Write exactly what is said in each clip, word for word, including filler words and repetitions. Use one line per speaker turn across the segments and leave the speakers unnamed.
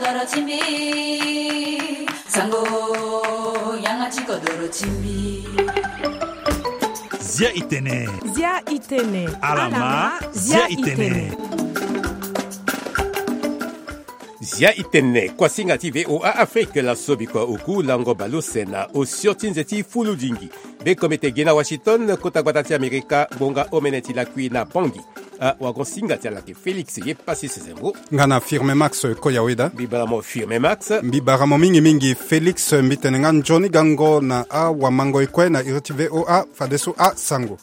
kodoro chimbi sango yangachi kodoro chimbi
Zia itene
Zia itene
Alama Zia itene
Zia itene kwa singa T V O A Afrique la sobi kwa uku lango balo sena o surtinzeti fulu dingi be komete gena Washington kota guatati Amerika bonga omeneti la kui na Bangi a wagon singa tia lake Felix ye pasi sezembo
ngana firme Max Koyaweda
bibaramo firme Max
bibaramo mingi mingi Felix mbitenenga Johnny Gango na a wamango ikwe na R T V O A fadeso a Sango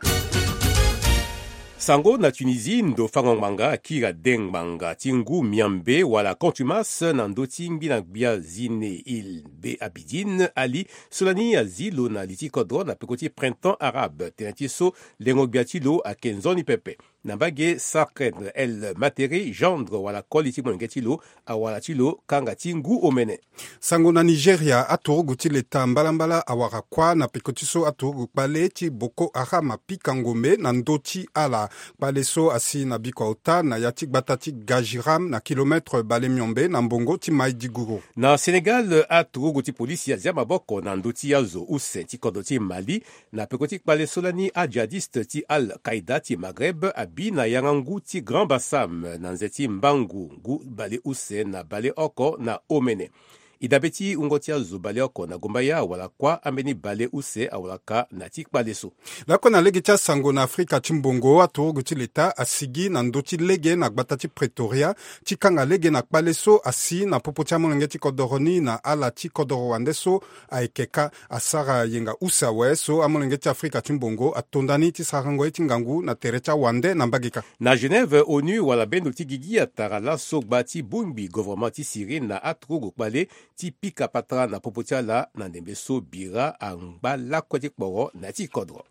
Sango na Tunisie ndo fangong manga kira deng manga tingu miambe wala contumace nando timbi na bia zine il be abidine ali solani azilo na liti kodro na pekoti printemps arabe tenatiso lengo biatilo a kenzoni pepe nambage sakred el materi gendre wala koliti mongetilo a wala tilo kanga tingu omene
Sango na Nigeria atoro guti leta mbalambala awara kwa na pekotiso atoro pale ti boko arama pikangome na ndoti ala Baleso asi na bikota na yati batati gajiram na kilometre bale miombe na mbongo ti maidiguro.
Na Senegal atoro guti polisi ya zama boko na ndoti yazo use ti kodoti Mali na pekoti bale solani a jihadiste ti Al-Qaïda ti Maghreb abi na yangangu ti Grand Bassam na nzeti Mbangu ngu bale use na bale oko na Omene. Idabeti ungotia zubale oko na gombaya wala kwa ameni bale use awalaka na tik baleso.
Lako na lege tia Sango na Afrika chimbongo atoro guti leta asigi na ndoti lege na gbatati Pretoria chikanga lege na baleso asi na popotia molengeti kodoroni na ala ti kodoro wandeso aikeka asara yenga usawe so amolengeti Afrika chimbongo atondani ti sarango eti ngangu na terecha wande na mbagika.
Na Genève ONU wala bendo ti gigi atara so gbati bumbi gouvernement ti Syrie na atoro gukbale ti pika patra na popotia la na ndembe so bira angba la kwati kporo na ti kodro.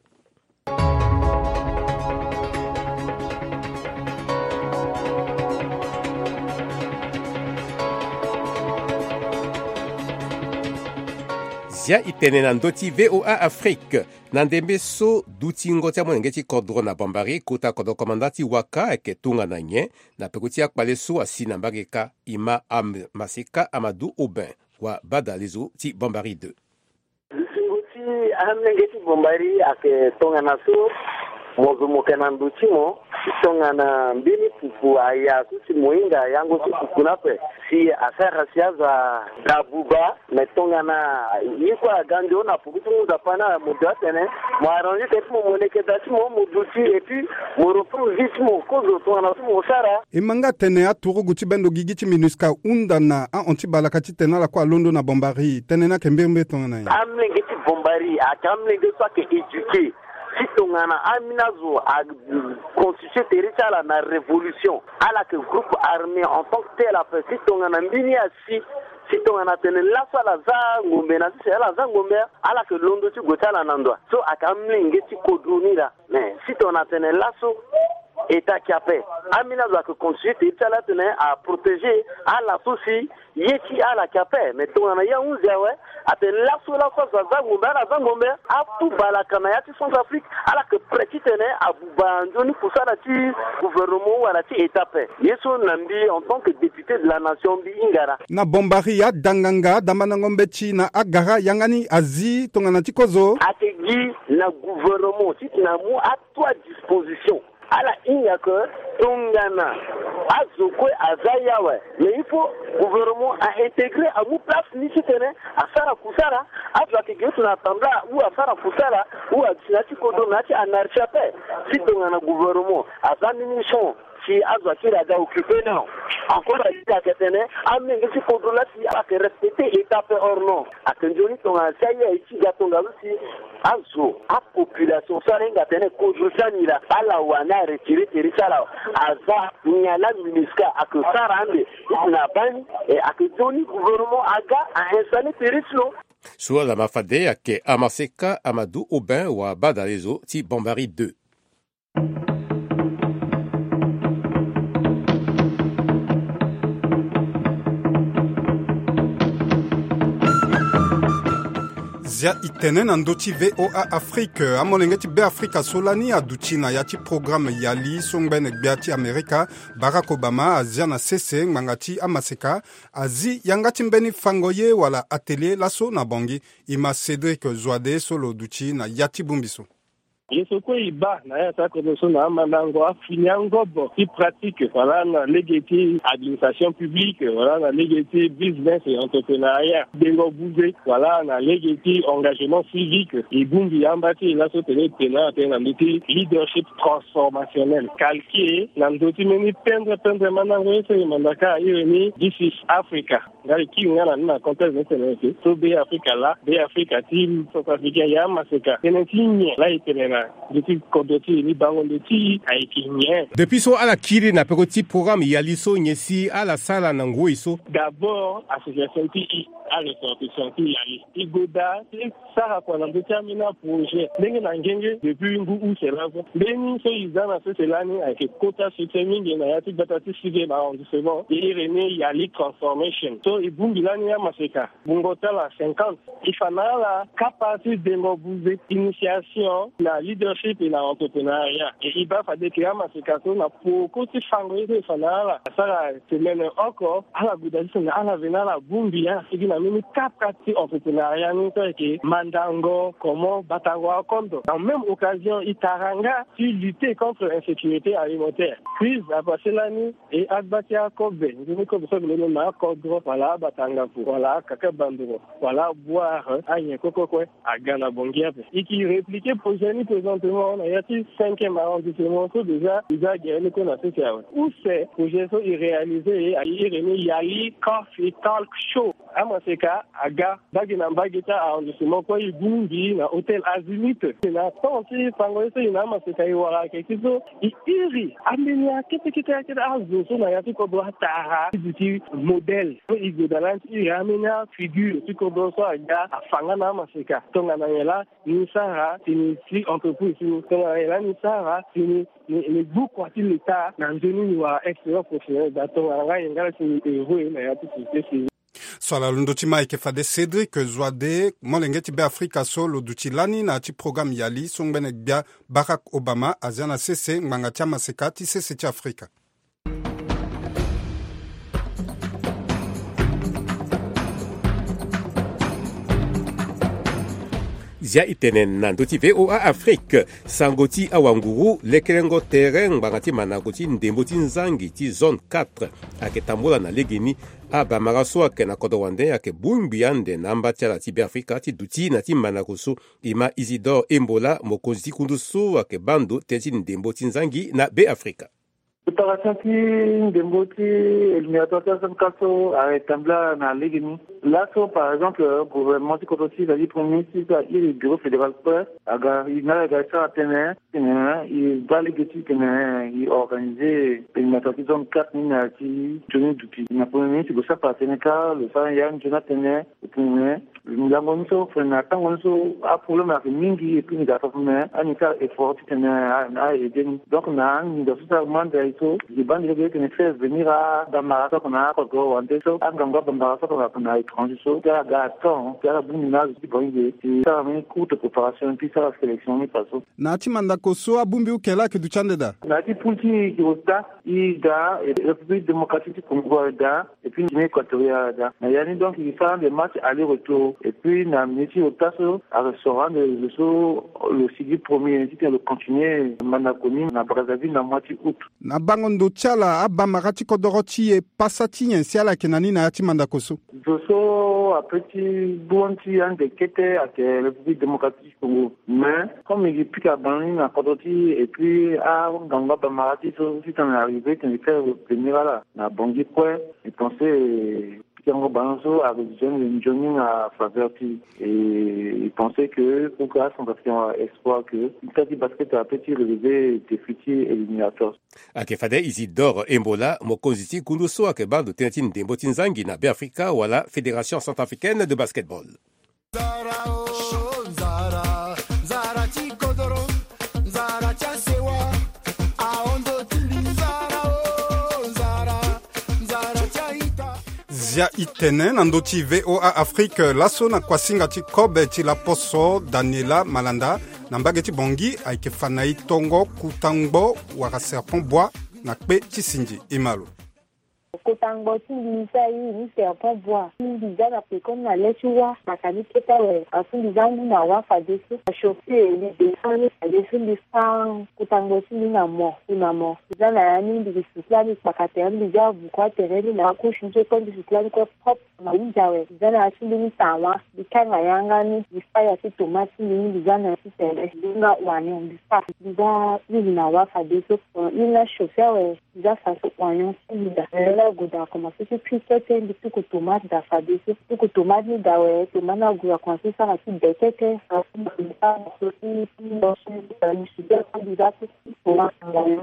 Zia itene na ndoti V O A Afrique na ndembe so duti ngotia monengeti kodro na bambari kota kodro komandati waka eke tunga na nye na pekutia kpale so asi na mbageka ima am maseka Amadou Aubin wa badalizo ti bambari deux.
Lusinguti amengeti bambari ake tunga na so mozo mokena nduti mo tonga na mbini pupu aya kuti moinga yango pupu nape si asara siaza dabuba metonga na yikwa gandio na pukutu muda pana mudatene mo arrange tepo mo moneke dati mo muduti et puis mo repro vite mo kozo tonga na mo sara
imanga tene atoro guti bendo gigiti minuska unda na a onti balakati tena la kwa londo na bombari tene na kembembe tonga na
amengeti bombari akamlenge so ke éduquer si tongana aminazo a constitué territoire na révolution ala que groupe armé en tant que tel a fait si tongana mbini asi si tongana tene la sala za ngombe na si ala za ngombe ala que londo ti gotala nandwa so akamlinge ti kodunira mais si tongana tene laso état qui a fait aminazo a constitué territoire tene à protéger ala souci yeti ala qui a fait mais tongana ya unzia ouais ate laso la kwa za ngombe ala za ngombe apu balakana ya ti Centrafrique ala que petit tene abuba njoni kusala ti gouvernement wala ti étape yeso nambi en tant que député de la nation bi ingara
na bombari ya danganga damana ngombe chi na agara yangani azi tongana ti kozo
ate gi na gouvernement ti na mu à toi disposition ala inga que tongana azokwe azayawe mais il faut gouvernement a intégré à mu place ni ci tene asara kusara azwa ke getu na tanda ou asara kusara ou atinati kodonati anarchape si tongana gouvernement azani mission si azwa kira da occupé non encore à ketene amenge si kodona si ala que respecter étape or non akenjoni tonga saya ici gatonga aussi azo a population sarenga tene kodosani la ala wana retirer territoire aza nyala ministre akusarande na bani et akitoni gouvernement aga a installé territoire
Sur la mafade ake Amaseka Amadou Aubin wa badalezo ti Bambari deux.
zia itene na ndoti V O A Afrique amolenge ti be Afrika solani aduti na ya ti programme yali songbene gbia ti Amerika Barack Obama azia na sese ngangati amaseka azi yangati mbeni fangoye wala atelier laso na bongi ima Cédric Zouade solo duti na yati bumbiso.
Yesoko iba na ya sakodoso na manango afinyango bo qui pratique voilà na légalité administration publique voilà na légalité business et entrepreneuriat dengo bouge voilà na légalité engagement civique et bumbi ambati la sotele tena tena nditi leadership transformationnel calqué na ndoti meni pendre pendre manango ese mandaka ireni this is Africa ngali ki ngana na contexte international so be Africa la be Africa team South Africa ya maseka tenentinye la itena
depuis so ala kiri na petit programme yaliso nyesi ala sala na ngoiso
d'abord association ti a ressortissant ti yali igoda sara kwa na determina projet ndenge na ngenge depuis ngu u selavo beni so izana so selani avec quota systemique na yati batati sive na arrondissement et rene yali transformation so ibumbilani ya maseka bungota la cinquante ifanala capacité de mobiliser initiation na leadership et na entrepreneuriat et il va falloir que amaseka na poko ti fangoye fanala sara semaine encore ala gudasi na ala venala bumbia sigina mimi capacité entrepreneuriat ni que mandango comment batango akondo en même occasion itaranga去lutter contre l'insécurité alimentaire puis à passer l'année et adbatia kobe nous comme ça le nom na kodro voilà batanga pour voilà kaka bandoro voilà boire anye kokoko agana bongia et qui répliquer projet ni présentement on a yati cinquième arrondissement so déjà déjà gagné qu'on a fait ça où c'est projet so réalisé à Irénie Yali Coffee Talk Show à Maseka aga bagina bagita arrondissement quoi ibumbi na hôtel Azimut na tonti pangoise ina Maseka iwara kekizo iri amenia kete kete kete azo so na yati ko do tara biti modèle so igodalanti iri amenia figure so ko do so aga afanga na Maseka tonga na yela ni sara ni si entreprise tonga yela ni sara ni ni beaucoup à l'État dans une loi extérieure professionnelle d'attendre à ngala si héros na yati si
Swala lundoti maike fade Cédric Zouade molengeti be Afrika solo dutilani na ti programme yali songbene bia Barack Obama aziana sese ngangati amasekati sese ti Afrika.
zia itenen na ndoti V O A Afrique sangoti awanguru lekelengo terrain bangati manakoti ndembo ti nzangi ti zone quatre ake tambola na legeni abamara so ake na kodo wande ake bumbi ande na mbati ala ti be Afrika ti duti na ti manakoso ima Isidore Embola mokonzi ti kundu so ake bando te ti ndembo ti nzangi na be Afrika.
Préparation qui ndembo ti éliminatoire zone quatre a établi na legeni là so par exemple gouvernement ti kototi la premier ministre il bureau fédéral près aga ina ga sa tene il va les geti tene il organiser éliminatoire zone quatre ni na ti tenu depuis na premier ministre go sa parteneka le sa ya njona tene tene ndango nso fena tango nso a problème avec mingi et puis ni ga fa mais anika effort tene a eden donc na ni do sa manda ito di bandi ke ne fait venir à Bamara qu'on a ko wande so anganga Bamara ko na étranger so ga ga ton ga bumina di bonge ti ça mais courte préparation puis ça la sélection ni paso
na ti mandako so abumbi ukela ke du chandeda
na ti punti ki osta i da République démocratique du Congo da et puis Guinée équatoriale da na yani donc il fait des matchs aller-retour et puis na miti otaso à restaurant le so le sidi premier ti le continuer manakoni na Brazzaville na moitié août
na bangondo tiala abamara ti kodoroti e pasati nyensi ala kenani na yati mandakoso
doso a petit bonti an de kete à la République démocratique du Congo mais comme il pique à bani na kodoroti et puis à ganga bamara ti so si t'en arrivé t'en fait venir là na bongi point et penser Kiango Banzo a besoin de joining à faveur et il pensait que pour grâce on va faire espoir que le basket a petit relevé des futurs éliminateurs.
Ake fade Isidore Embola mokonzi ti kundu so ake bando tena ndembo ti nzangi na be Afrika wala Fédération centrafricaine de basketball.
zia itene na ndoti V O A Afrique laso na kwasinga ti kobe ti la poso Daniela Malanda na mbage ti bongi ayeke fana ye tongo kutangbo wara serpent bois na kpe ti sinji imalo.
Kotango tindisa yi ni serpent bois ndiza na pekon na lechuwa makani keta we afundi zangu na wafa desu chauffeur ni desani desu ndisa kotango tindina mo na mo zana yani ndi siklani pakateri ndija bukwa tereni na kushinje kondi siklani ko pop na unjawe zana atindi ni tawa bikanga yanga ni despaya si tomati ni ndiza na sisele dinga wani ndisa ndiza ni na wafa desu ina chauffeur we ndiza faso wanyo ndida goda kama sisi pikete ndi tuku tomate da fadisi tuku tomate ni dawe tomana gura konsisa na si bekete asuma ndisa sosi ndoshi ndisa ndisa tomate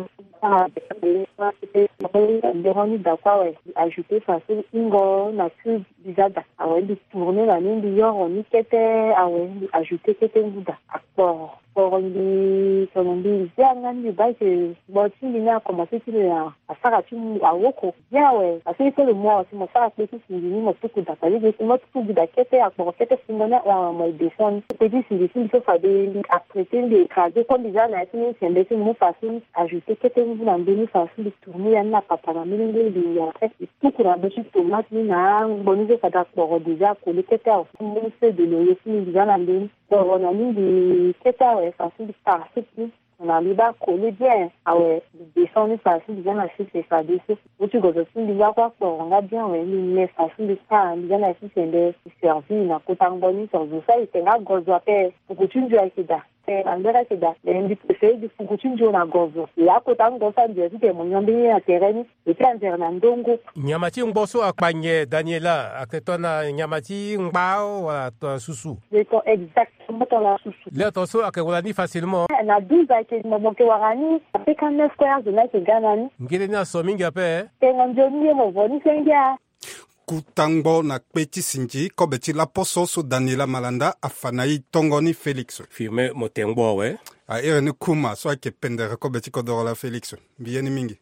ngana ndisa ndisa ndehoni da kwawe ajouter facile ingo na cube bizada awe ndi tourner la nindi yoro ni kete awe ndi ajouter kete nguda akporo pour ndi konombi zanga ndi baike boti ndi na commencer ti la asaka ti awoko yawe asi ko le mo si mo sa pe ti ndi ni mo tuku da pali de mo tuku da kete akporo kete singona wa mo deson pe ti ndi si so fa de ndi apprêter de craser comme déjà na ti ni sende ti mo facile ajouter kete ngu na mbeni facile tourner ya na papa na melengo ndi ya fait tuku na be tomate ni na bonize ka da akporo déjà ko le kete au mo se de le yesi ndi na mbeni bon na ni di kete awe facile parasites na liba kole bien awe descendre facile bien na site ça dessus tu go tu liba kwa kwa nga bien we ni ne facile ça bien na site de servir na kotangoni sur ça itenga gozo pe kukutunjwa ikida andera kida ndi prefer di kukutunjwa na gozo ya kotango fa ndio site monyombe ya terrain et transfer na ndongo
nyamati ngboso akpanye Daniela aketona nyamati ngbao wa to susu
c'est exactement la susu
le to so akelani facilement
na douze ke momoke warani apeka neuf squares de na ke ganani
ngile na sominga pe
tenga njoni mo voni sengia
kutangbo na kpeti sinji kobeti la poso so Daniela Malanda afanayi tongoni Felix
firme motengbo we
a ere kuma so ake pendere kobeti kodorola Felix bieni mingi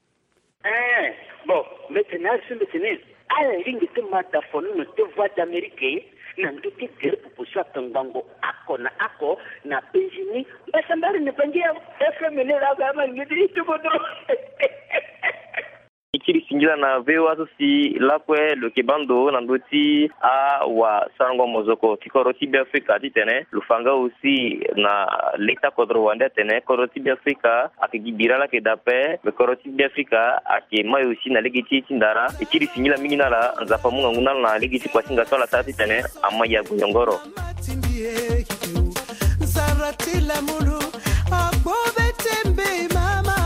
eh bon maintenant sur le tennis à la ligne de mataphone no te voix d'Amérique na nduti tere pupushwa tangango ako na ako na penjini basambari ne pangia F M N la kama ngidi tukodo
ikiri singila na V O A sosi lakwe lo kebando na ndoti a wa sango mozoko tikoroti bi Afrika titene lufanga aussi na leta kodro wanda tene koroti bi Afrika akigibira la kedape me koroti bi Afrika ake mayo aussi na legiti tindara ikiri singila mingi na la nzapa munga nguna na legiti kwa singa tola tati tene amaya guyongoro zaratila mulu abobetembe mama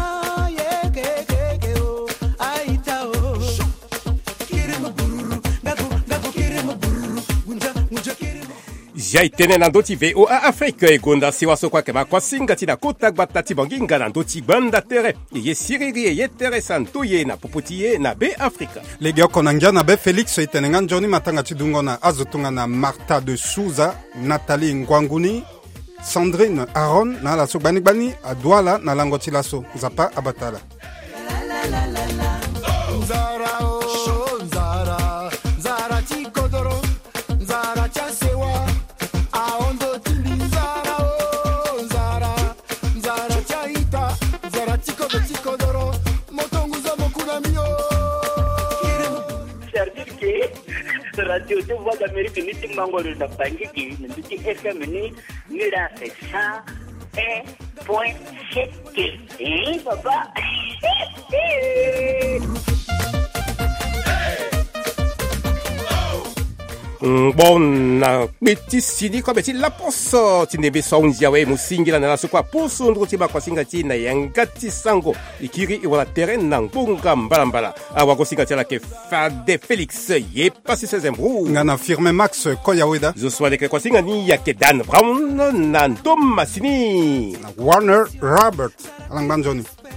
jaitene na ndoti V O A Afrique egonda siwa sokwa ke bakwasinga tina kota batati banginga na ndoti banda tere ye siriri ye tere santuye na popotiye na be Afrika
legi okona ngia na be Felix itenenga njoni matanga tidungo na azotunga na Martha de Souza Nathalie Ngwanguni Sandrine Aaron na la sobani bani adwala na langoti laso zapa abatala
radio de voix d'Amérique ni timbango de bangiki ni F M ni ni la ça un point sept eh papa
bon na beti sidi ko beti la poso tinebe sonja we musingila na sokwa poso ndro tiba kwa singa tina yangati sango ikiri iwala terrain na ngunga mbalambala awa ko singa tela ke Fade Felix ye pasi sezembru
ngana firme Max Koyaweda
zo swale ke kwa singa ni yake Dan Brown na Tom Masini
Warner Robert alangbanjoni